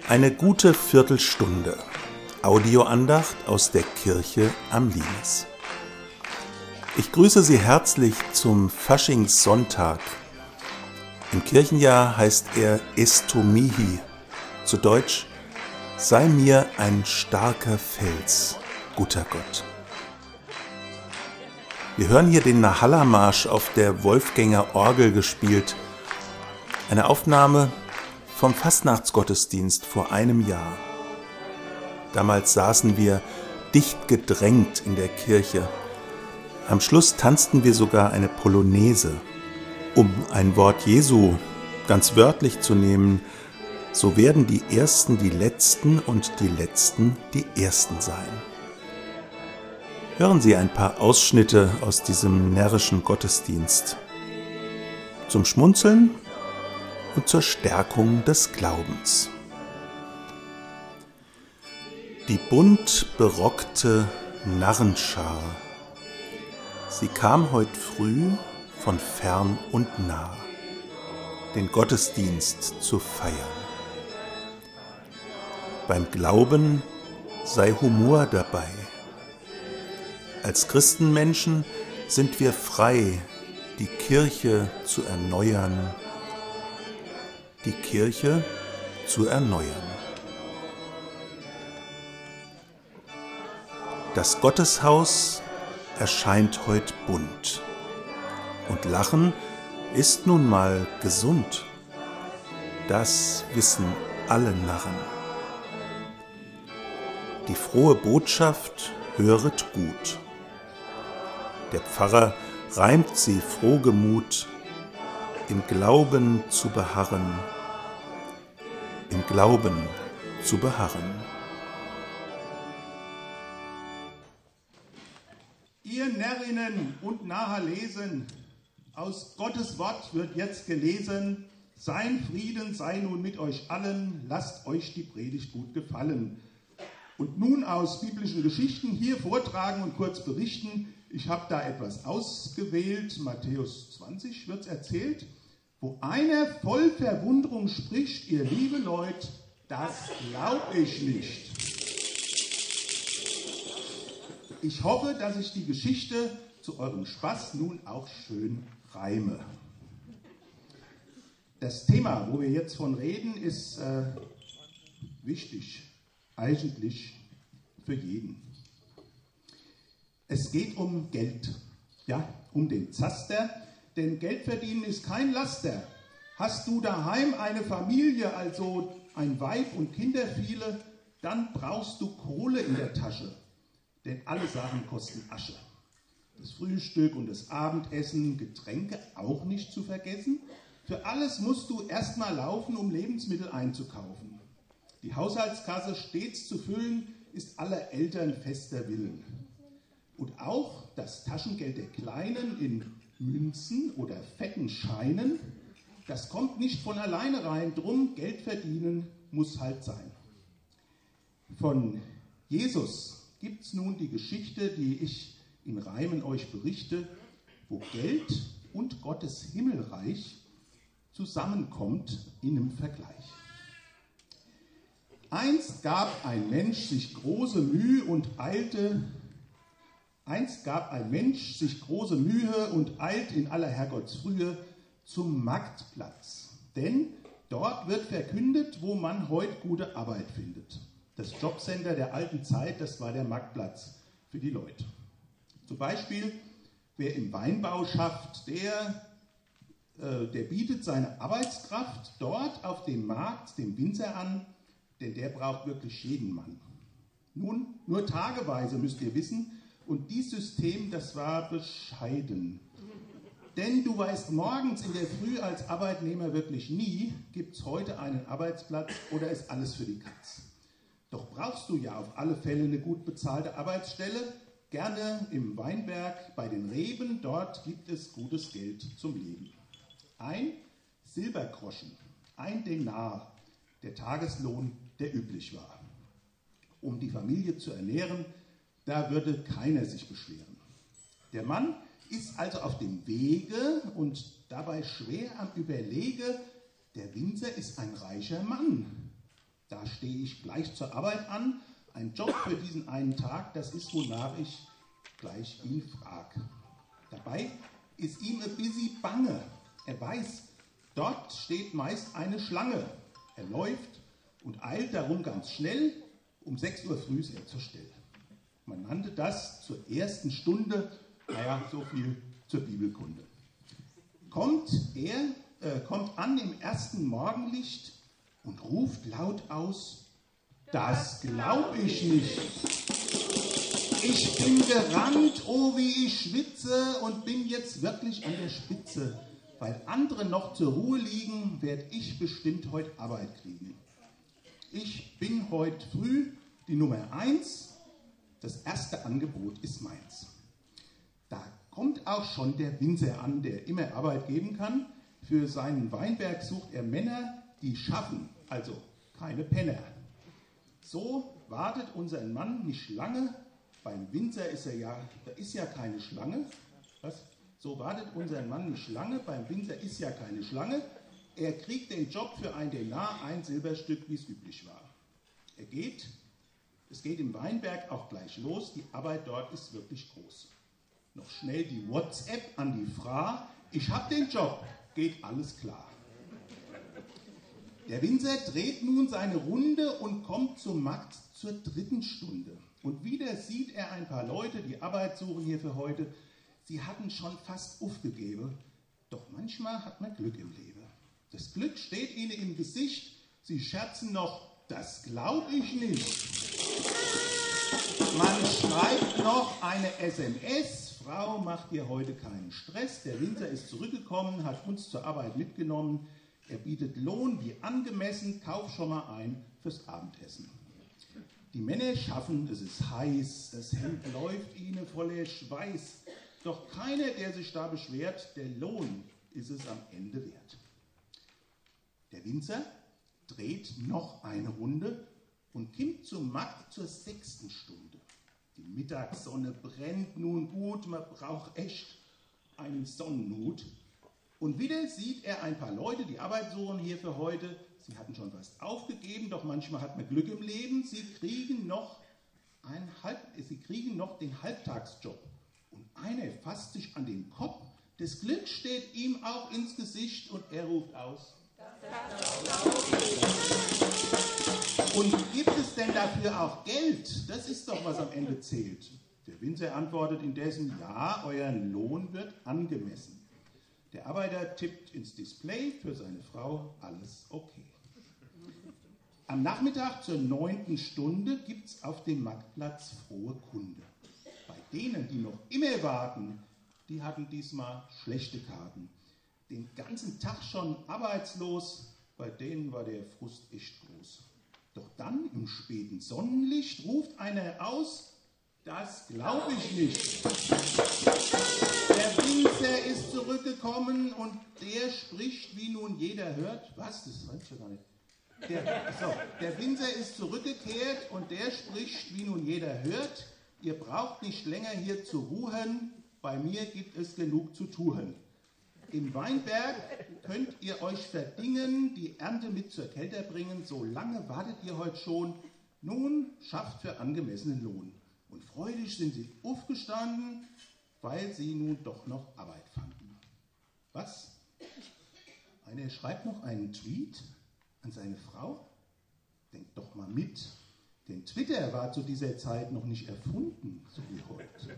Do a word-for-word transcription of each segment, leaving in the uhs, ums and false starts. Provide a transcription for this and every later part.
Eine gute Viertelstunde Audioandacht aus der Kirche am Limes. Ich grüße Sie herzlich zum Faschingssonntag. Im Kirchenjahr heißt er Estomihi, zu Deutsch: Sei mir ein starker Fels, guter Gott. Wir hören hier den Nahalla-Marsch auf der Wolfgänger Orgel gespielt, eine Aufnahme vom Fastnachtsgottesdienst vor einem Jahr. Damals saßen wir dicht gedrängt in der Kirche. Am Schluss tanzten wir sogar eine Polonaise. Um ein Wort Jesu ganz wörtlich zu nehmen, so werden die Ersten die Letzten und die Letzten die Ersten sein. Hören Sie ein paar Ausschnitte aus diesem närrischen Gottesdienst. Zum Schmunzeln und zur Stärkung des Glaubens. Die bunt berockte Narrenschar, sie kam heut früh von fern und nah, den Gottesdienst zu feiern. Beim Glauben sei Humor dabei. Als Christenmenschen sind wir frei, die Kirche zu erneuern, die Kirche zu erneuern. Das Gotteshaus erscheint heut bunt und Lachen ist nun mal gesund. Das wissen alle Narren. Die frohe Botschaft höret gut. Der Pfarrer reimt sie frohgemut, im Glauben zu beharren, im Glauben zu beharren. Ihr Närrinnen und Nahalesen, aus Gottes Wort wird jetzt gelesen: Sein Frieden sei nun mit euch allen, lasst euch die Predigt gut gefallen. Und nun aus biblischen Geschichten hier vortragen und kurz berichten. Ich habe da etwas ausgewählt, Matthäus zwanzig wird es erzählt, wo einer voll Verwunderung spricht: Ihr liebe Leute, das glaub ich nicht. Ich hoffe, dass ich die Geschichte zu eurem Spaß nun auch schön reime. Das Thema, wo wir jetzt von reden, ist äh, wichtig, eigentlich für jeden. Es geht um Geld, ja, um den Zaster, denn Geld verdienen ist kein Laster. Hast du daheim eine Familie, also ein Weib und Kinder viele, dann brauchst du Kohle in der Tasche. Denn alle Sachen kosten Asche. Das Frühstück und das Abendessen, Getränke auch nicht zu vergessen. Für alles musst du erstmal laufen, um Lebensmittel einzukaufen. Die Haushaltskasse stets zu füllen, ist aller Eltern fester Willen. Und auch das Taschengeld der Kleinen in Münzen oder fetten Scheinen, das kommt nicht von alleine rein, drum Geld verdienen muss halt sein. Von Jesus gibt es nun die Geschichte, die ich in Reimen euch berichte, wo Geld und Gottes Himmelreich zusammenkommt in einem Vergleich. Einst gab ein Mensch sich große Mühe und eilte, einst gab ein Mensch sich große Mühe und eilt in aller Herrgottsfrühe zum Marktplatz. Denn dort wird verkündet, wo man heut gute Arbeit findet. Das Jobcenter der alten Zeit, das war der Marktplatz für die Leute. Zum Beispiel, wer im Weinbau schafft, der, äh, der bietet seine Arbeitskraft dort auf dem Markt dem Winzer an, denn der braucht wirklich jeden Mann. Nun, nur tageweise müsst ihr wissen, und dieses System, das war bescheiden. Denn du weißt morgens in der Früh als Arbeitnehmer wirklich nie, gibt es heute einen Arbeitsplatz oder ist alles für die Katz. Doch brauchst du ja auf alle Fälle eine gut bezahlte Arbeitsstelle, gerne im Weinberg, bei den Reben, dort gibt es gutes Geld zum Leben. Ein Silbergroschen, ein Denar, der Tageslohn, der üblich war. Um die Familie zu ernähren, da würde keiner sich beschweren. Der Mann ist also auf dem Wege und dabei schwer am Überlege, der Winzer ist ein reicher Mann. Da stehe ich gleich zur Arbeit an. Ein Job für diesen einen Tag, das ist, wonach ich gleich ihn frage. Dabei ist ihm ein bisschen bange. Er weiß, dort steht meist eine Schlange. Er läuft und eilt darum ganz schnell. Um sechs Uhr früh ist er zur Stelle. Man nannte das zur ersten Stunde, naja, so viel zur Bibelkunde. Kommt er, äh, kommt an im ersten Morgenlicht und ruft laut aus: Das glaub ich nicht. Ich bin gerannt, oh wie ich schwitze und bin jetzt wirklich an der Spitze. Weil andere noch zur Ruhe liegen, werde ich bestimmt heute Arbeit kriegen. Ich bin heute früh die Nummer eins. Das erste Angebot ist meins. Da kommt auch schon der Winzer an, der immer Arbeit geben kann. Für seinen Weinberg sucht er Männer, die schaffen, also keine Penner. So wartet unser Mann nicht lange. Beim Winzer ist er ja, da ist ja keine Schlange. Was? So wartet unser Mann nicht lange. Beim Winzer ist ja keine Schlange. Er kriegt den Job für ein Denar, ein Silberstück, wie es üblich war. Er geht. Es geht im Weinberg auch gleich los. Die Arbeit dort ist wirklich groß. Noch schnell die WhatsApp an die Frau. Ich hab den Job. Geht alles klar. Der Winzer dreht nun seine Runde und kommt zum Markt zur dritten Stunde. Und wieder sieht er ein paar Leute, die Arbeit suchen hier für heute. Sie hatten schon fast aufgegeben. Doch manchmal hat man Glück im Leben. Das Glück steht ihnen im Gesicht. Sie scherzen noch: Das glaub ich nicht. Man schreibt noch eine S M S. Frau, macht dir heute keinen Stress. Der Winzer ist zurückgekommen, hat uns zur Arbeit mitgenommen. Er bietet Lohn wie angemessen. Kauf schon mal ein fürs Abendessen. Die Männer schaffen, es ist heiß, das Hemd läuft ihnen voller Schweiß. Doch keiner, der sich da beschwert, der Lohn ist es am Ende wert. Der Winzer dreht noch eine Runde und kommt zum Markt zur sechsten Stunde. Die Mittagssonne brennt nun gut, man braucht echt einen Sonnenhut. Und wieder sieht er ein paar Leute, die Arbeit suchen hier für heute. Sie hatten schon fast aufgegeben, doch manchmal hat man Glück im Leben. Sie kriegen noch, ein Halb, sie kriegen noch den Halbtagsjob. Und einer fasst sich an den Kopf. Das Glück steht ihm auch ins Gesicht und er ruft aus: Und gibt es denn dafür auch Geld? Das ist doch, was am Ende zählt. Der Winzer antwortet indessen: Ja, euer Lohn wird angemessen. Der Arbeiter tippt ins Display, für seine Frau alles okay. Am Nachmittag zur neunten Stunde gibt es auf dem Marktplatz frohe Kunde. Bei denen, die noch immer warten, die hatten diesmal schlechte Karten. Den ganzen Tag schon arbeitslos, bei denen war der Frust echt groß. Doch dann im späten Sonnenlicht ruft einer aus: Das glaub ich nicht. Der Winzer ist zurückgekommen und der spricht, wie nun jeder hört. Was? Das weiß ich ja gar nicht. Der, so, der Winzer ist zurückgekehrt und der spricht, wie nun jeder hört. Ihr braucht nicht länger hier zu ruhen, bei mir gibt es genug zu tun. Im Weinberg könnt ihr euch verdingen, die Ernte mit zur Kälte bringen. So lange wartet ihr heute schon. Nun schafft für angemessenen Lohn. Und freudig sind sie aufgestanden, weil sie nun doch noch Arbeit fanden. Was? Einer schreibt noch einen Tweet an seine Frau? Denkt doch mal mit. Denn Twitter war zu dieser Zeit noch nicht erfunden, so wie heute.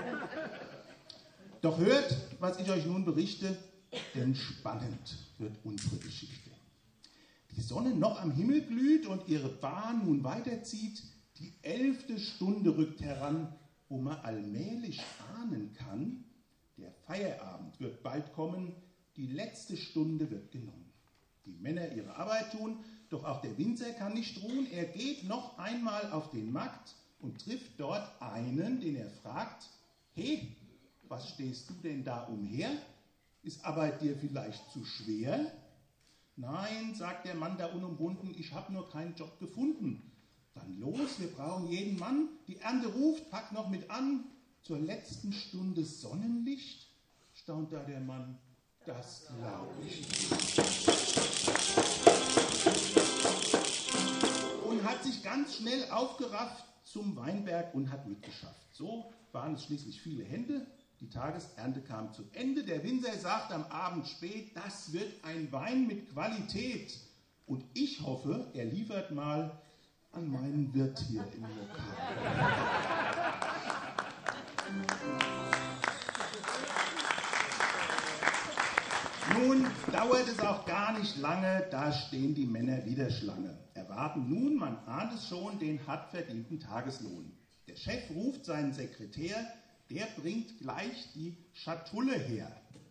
Doch hört, was ich euch nun berichte, denn spannend wird unsere Geschichte. Die Sonne noch am Himmel glüht und ihre Bahn nun weiterzieht. Die elfte Stunde rückt heran, wo man allmählich ahnen kann, der Feierabend wird bald kommen, die letzte Stunde wird genommen. Die Männer ihre Arbeit tun, doch auch der Winzer kann nicht ruhen. Er geht noch einmal auf den Markt und trifft dort einen, den er fragt: Hey, was stehst du denn da umher? Ist Arbeit dir vielleicht zu schwer? Nein, sagt der Mann da unumwunden, ich habe nur keinen Job gefunden. Dann los, wir brauchen jeden Mann. Die Ernte ruft, pack noch mit an. Zur letzten Stunde Sonnenlicht, staunt da der Mann, das glaube ich nicht. ganz schnell aufgerafft zum Weinberg und hat mitgeschafft. So waren es schließlich viele Hände. Die Tagesernte kam zu Ende. Der Winzer sagt am Abend spät, das wird ein Wein mit Qualität. Und ich hoffe, er liefert mal an meinen Wirt hier im Lokal. Nun dauert es auch gar nicht lange, da stehen die Männer wieder Schlange. Erwarten nun, man ahnt es schon, den hart verdienten Tageslohn. Der Chef ruft seinen Sekretär, der bringt gleich die Schatulle her.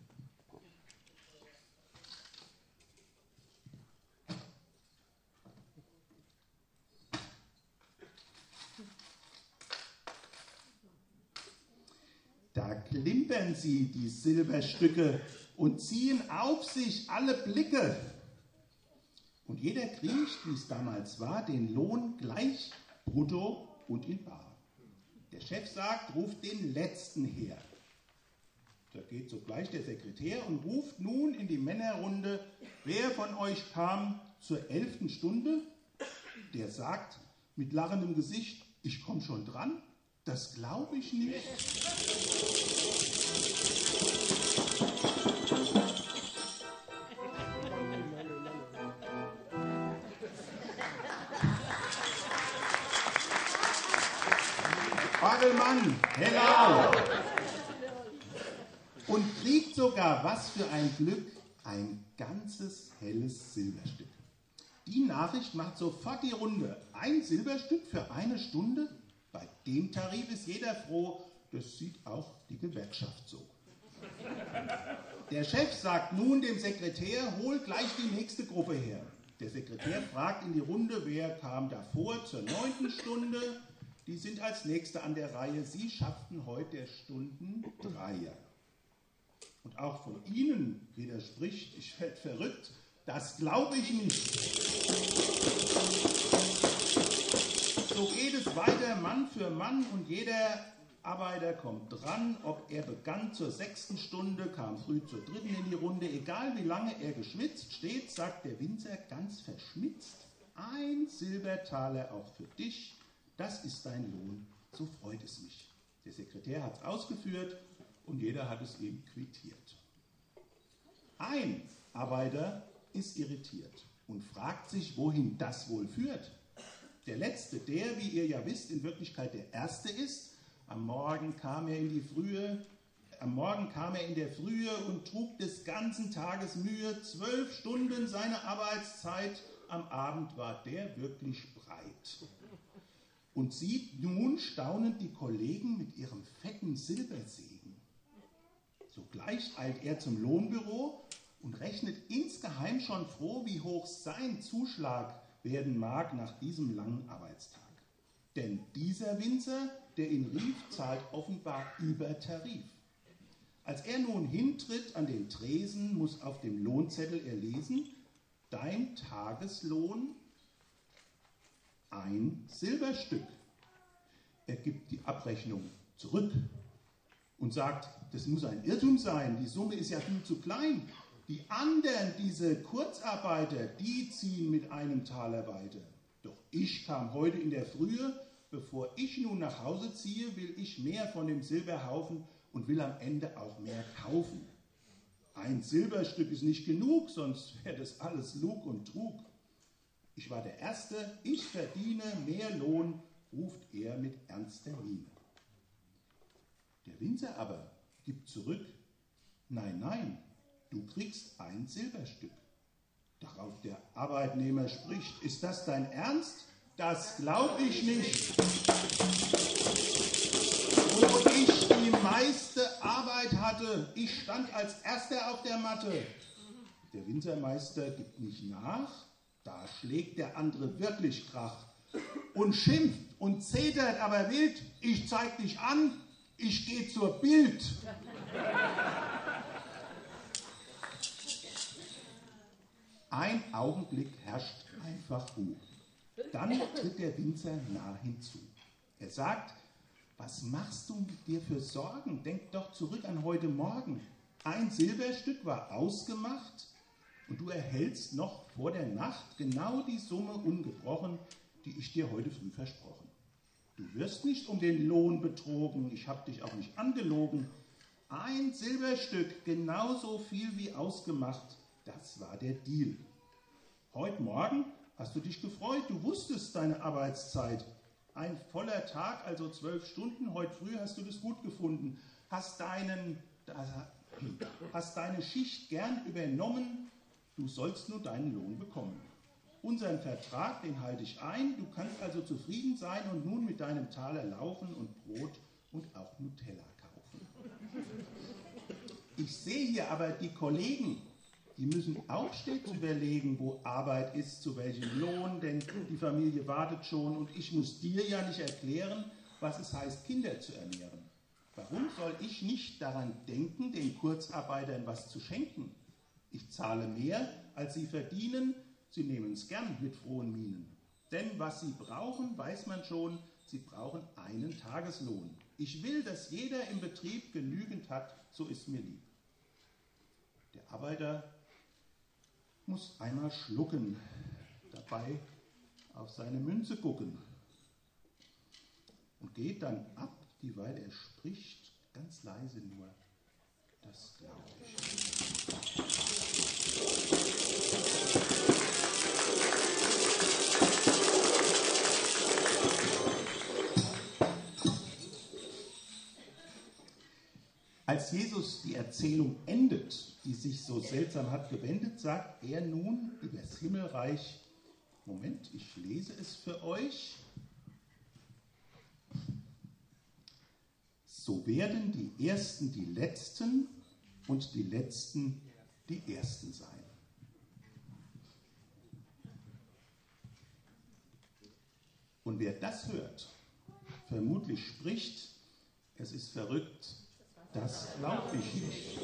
Da klimpern sie, die Silberstücke, und ziehen auf sich alle Blicke. Und jeder kriegt, wie es damals war, den Lohn gleich brutto und in bar. Der Chef sagt, ruft den Letzten her. Da geht sogleich der Sekretär und ruft nun in die Männerrunde, wer von euch kam zur elften Stunde? Der sagt mit lachendem Gesicht, ich komme schon dran, das glaube ich nicht. Orgelmann, hello! Und kriegt sogar, was für ein Glück, ein ganzes helles Silberstück. Die Nachricht macht sofort die Runde. Ein Silberstück für eine Stunde? Bei dem Tarif ist jeder froh. Das sieht auch die Gewerkschaft so. Der Chef sagt nun dem Sekretär, hol gleich die nächste Gruppe her. Der Sekretär fragt in die Runde, wer kam davor zur neunten Stunde? Die sind als Nächste an der Reihe. Sie schafften heute der Stunden Dreier. Und auch von Ihnen widerspricht, ich werde verrückt, das glaube ich nicht. So geht es weiter Mann für Mann und jeder Arbeiter kommt dran, ob er begann zur sechsten Stunde, kam früh zur dritten in die Runde, egal wie lange er geschwitzt steht, sagt der Winzer ganz verschmitzt, ein Silbertaler auch für dich, das ist dein Lohn, so freut es mich. Der Sekretär hat es ausgeführt und jeder hat es ihm quittiert. Ein Arbeiter ist irritiert und fragt sich, wohin das wohl führt. Der Letzte, der, wie ihr ja wisst, in Wirklichkeit der Erste ist, am Morgen kam er in die Frühe, am Morgen kam er in der Frühe und trug des ganzen Tages Mühe, zwölf Stunden seine Arbeitszeit, am Abend war der wirklich breit. Und sieht nun staunend die Kollegen mit ihrem fetten Silbersegen. Sogleich eilt er zum Lohnbüro und rechnet insgeheim schon froh, wie hoch sein Zuschlag werden mag nach diesem langen Arbeitstag. Denn dieser Winzer, der ihn rief, zahlt offenbar über Tarif. Als er nun hintritt an den Tresen, muss auf dem Lohnzettel er lesen, dein Tageslohn ein Silberstück. Er gibt die Abrechnung zurück und sagt, das muss ein Irrtum sein, die Summe ist ja viel zu klein. Die anderen, diese Kurzarbeiter, die ziehen mit einem Taler weiter. Doch ich kam heute in der Frühe, bevor ich nun nach Hause ziehe, will ich mehr von dem Silberhaufen und will am Ende auch mehr kaufen. Ein Silberstück ist nicht genug, sonst wäre das alles Lug und Trug. Ich war der Erste, ich verdiene mehr Lohn, ruft er mit ernster Miene. Der Winzer aber gibt zurück, nein, nein, du kriegst ein Silberstück. Darauf der Arbeitnehmer spricht, ist das dein Ernst? Das glaub ich nicht. Wo ich die meiste Arbeit hatte, ich stand als Erster auf der Matte. Der Winzermeister gibt nicht nach, da schlägt der andere wirklich Krach und schimpft und zetert aber wild, ich zeig dich an, ich geh zur Bild. Ein Augenblick herrscht einfach Ruhe. Dann tritt der Winzer nah hinzu. Er sagt, was machst du mit dir für Sorgen? Denk doch zurück an heute Morgen. Ein Silberstück war ausgemacht und du erhältst noch vor der Nacht genau die Summe ungebrochen, die ich dir heute früh versprochen. Du wirst nicht um den Lohn betrogen, ich habe dich auch nicht angelogen. Ein Silberstück, genauso viel wie ausgemacht, das war der Deal. Heute Morgen hast du dich gefreut, du wusstest deine Arbeitszeit. Ein voller Tag, also zwölf Stunden, heute früh hast du das gut gefunden. Hast, deinen, hast deine Schicht gern übernommen, du sollst nur deinen Lohn bekommen. Unseren Vertrag, den halte ich ein, du kannst also zufrieden sein und nun mit deinem Taler laufen und Brot und auch Nutella kaufen. Ich sehe hier aber die Kollegen, die müssen auch stets überlegen, wo Arbeit ist, zu welchem Lohn, denn die Familie wartet schon und ich muss dir ja nicht erklären, was es heißt, Kinder zu ernähren. Warum soll ich nicht daran denken, den Kurzarbeitern was zu schenken? Ich zahle mehr, als sie verdienen, sie nehmen es gern mit frohen Mienen. Denn was sie brauchen, weiß man schon, sie brauchen einen Tageslohn. Ich will, dass jeder im Betrieb genügend hat, so ist mir lieb. Der Arbeiter muss einmal schlucken, dabei auf seine Münze gucken und geht dann ab, dieweil er spricht, ganz leise nur, das glaube ich. Als Jesus die Erzählung endet, die sich so seltsam hat gewendet, sagt er nun über das Himmelreich, Moment, ich lese es für euch. So werden die Ersten die Letzten und die Letzten die Ersten sein. Und wer das hört, vermutlich spricht, es ist verrückt, das glaube ich nicht.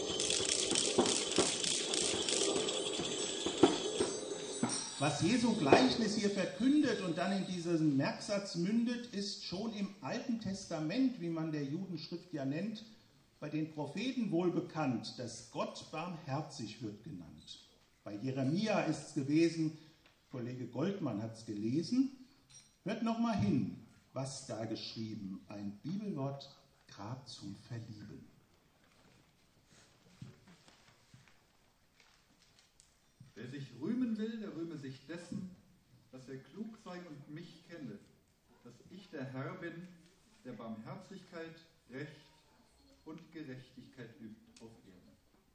Was Jesu Gleichnis hier verkündet und dann in diesen Merksatz mündet, ist schon im Alten Testament, wie man der Judenschrift ja nennt, bei den Propheten wohl bekannt, dass Gott barmherzig wird genannt. Bei Jeremia ist es gewesen, Kollege Goldmann hat es gelesen. Hört nochmal hin, was da geschrieben, ein Bibelwort gerade zum Verlieben. Wer sich rühmen will, der rühme sich dessen, dass er klug sei und mich kenne, dass ich der Herr bin, der Barmherzigkeit, Recht und Gerechtigkeit übt auf Erden.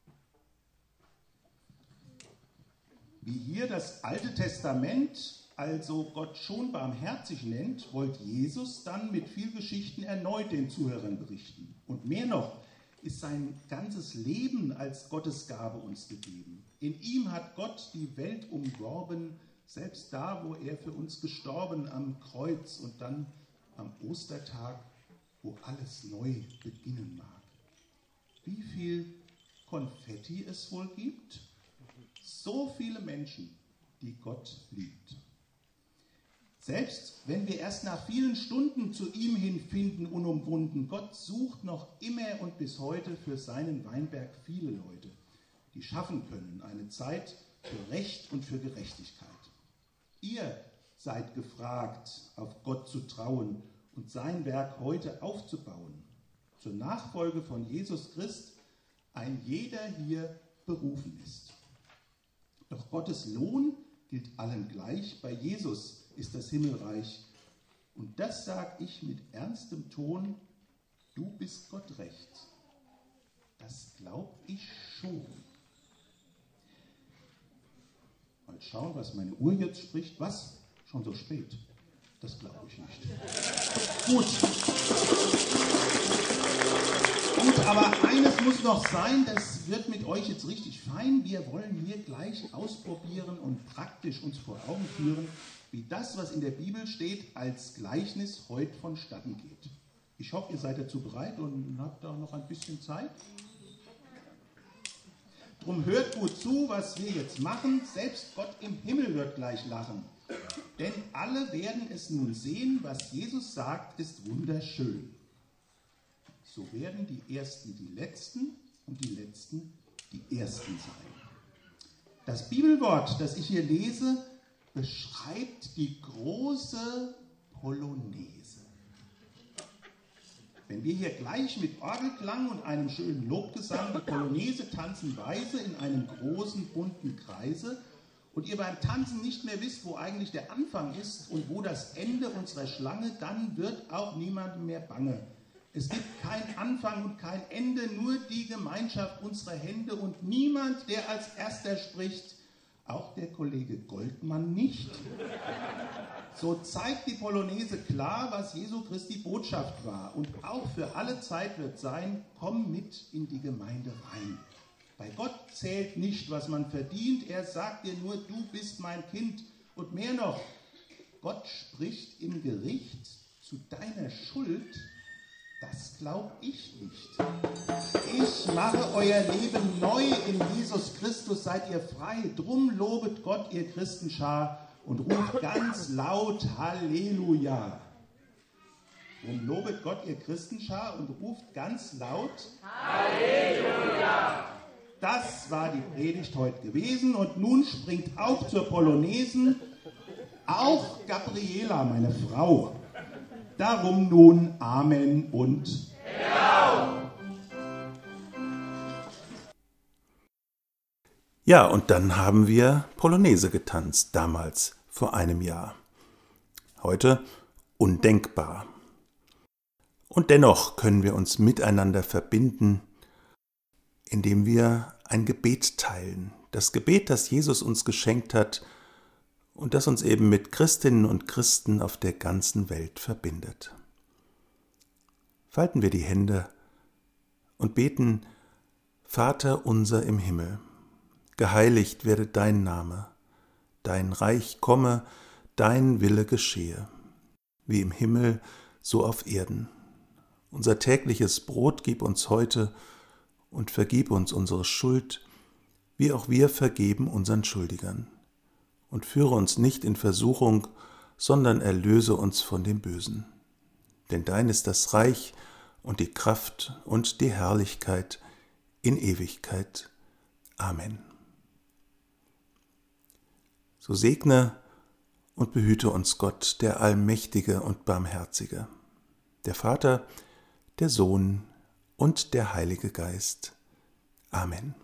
Wie hier das Alte Testament also Gott schon barmherzig nennt, wollte Jesus dann mit viel Geschichten erneut den Zuhörern berichten. Und mehr noch, ist sein ganzes Leben als Gottesgabe uns gegeben. In ihm hat Gott die Welt umworben, selbst da, wo er für uns gestorben am Kreuz und dann am Ostertag, wo alles neu beginnen mag. Wie viel Konfetti es wohl gibt? So viele Menschen, die Gott liebt. Selbst wenn wir erst nach vielen Stunden zu ihm hinfinden, unumwunden, Gott sucht noch immer und bis heute für seinen Weinberg viele Leute, die schaffen können eine Zeit für Recht und für Gerechtigkeit. Ihr seid gefragt, auf Gott zu trauen und sein Werk heute aufzubauen. Zur Nachfolge von Jesus Christ ein jeder hier berufen ist. Doch Gottes Lohn gilt allen gleich, bei Jesus ist das Himmelreich. Und das sag ich mit ernstem Ton, du bist Gott recht. Das glaub ich schon. Mal schauen, was meine Uhr jetzt spricht. Was? Schon so spät? Das glaube ich nicht. Gut. Gut, aber eines muss noch sein, das wird mit euch jetzt richtig fein. Wir wollen hier gleich ausprobieren und praktisch uns vor Augen führen, wie das, was in der Bibel steht, als Gleichnis heute vonstatten geht. Ich hoffe, ihr seid dazu bereit und habt auch noch ein bisschen Zeit. Drum hört gut zu, was wir jetzt machen. Selbst Gott im Himmel wird gleich lachen. Denn alle werden es nun sehen, was Jesus sagt, ist wunderschön. So werden die Ersten die Letzten und die Letzten die Ersten sein. Das Bibelwort, das ich hier lese, beschreibt die große Polonaise. Wenn wir hier gleich mit Orgelklang und einem schönen Lobgesang die Polonaise tanzen weise in einem großen, bunten Kreise und ihr beim Tanzen nicht mehr wisst, wo eigentlich der Anfang ist und wo das Ende unserer Schlange, dann wird auch niemandem mehr bange. Es gibt keinen Anfang und kein Ende, nur die Gemeinschaft unserer Hände und niemand, der als Erster spricht, auch der Kollege Goldmann nicht. So zeigt die Polonaise klar, was Jesu Christi Botschaft war. Und auch für alle Zeit wird sein, komm mit in die Gemeinde rein. Bei Gott zählt nicht, was man verdient. Er sagt dir nur, du bist mein Kind. Und mehr noch, Gott spricht im Gericht zu deiner Schuld. Das glaub ich nicht. Ich mache euer Leben neu in Jesus Christus, seid ihr frei. Drum lobet Gott, ihr Christenschar, und ruft ganz laut Halleluja. Drum lobet Gott, ihr Christenschar, und ruft ganz laut Halleluja. Das war die Predigt heute gewesen und nun springt auch zur Polonaise auch Gabriela, meine Frau. Darum nun Amen und Genau. Ja, und dann haben wir Polonaise getanzt, damals, vor einem Jahr. Heute undenkbar. Und dennoch können wir uns miteinander verbinden, indem wir ein Gebet teilen. Das Gebet, das Jesus uns geschenkt hat und das uns eben mit Christinnen und Christen auf der ganzen Welt verbindet. Falten wir die Hände und beten: Vater unser im Himmel, geheiligt werde dein Name, dein Reich komme, dein Wille geschehe, wie im Himmel, so auf Erden. Unser tägliches Brot gib uns heute und vergib uns unsere Schuld, wie auch wir vergeben unseren Schuldigern. Und führe uns nicht in Versuchung, sondern erlöse uns von dem Bösen. Denn dein ist das Reich und die Kraft und die Herrlichkeit in Ewigkeit. Amen. So segne und behüte uns Gott, der Allmächtige und Barmherzige, der Vater, der Sohn und der Heilige Geist. Amen.